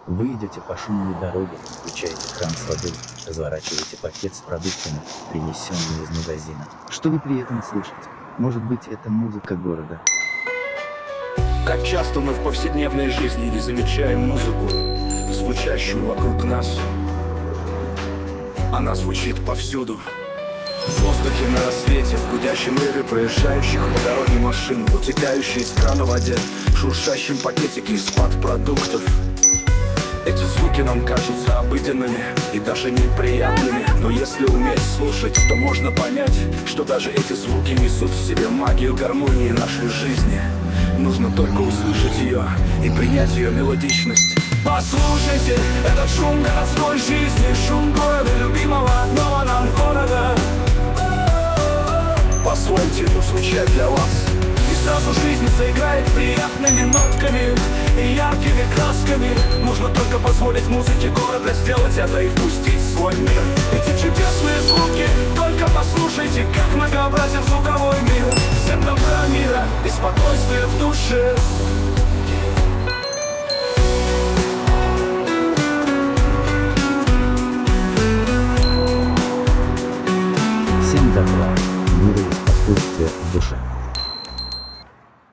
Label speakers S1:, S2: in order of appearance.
S1: Вы идете по шумной дороге, включаете кран с водой, разворачиваете пакет с продуктами, принесенными из магазина. Что вы при этом слышите? Может быть, это музыка города?
S2: Как часто мы в повседневной жизни не замечаем музыку, звучащую вокруг нас. Она звучит повсюду. В воздухе на рассвете, в гудящем реве проезжающих по дороге машин, в утекающей из крана воде, в шуршащем пакетике из-под продуктов. Эти звуки нам кажутся обыденными и даже неприятными, но если уметь слушать, то можно понять, что даже эти звуки несут в себе магию гармонии нашей жизни. Нужно только услышать ее и принять ее мелодичность. Послушайте, этот шум городской жизни, шум города любимого родного нам города. Позвольте ему звучать для вас, и сразу жизнь заиграет приятными нотками и яркими красками. Нужно только позволить музыке города сделать это и впустить в свой мир.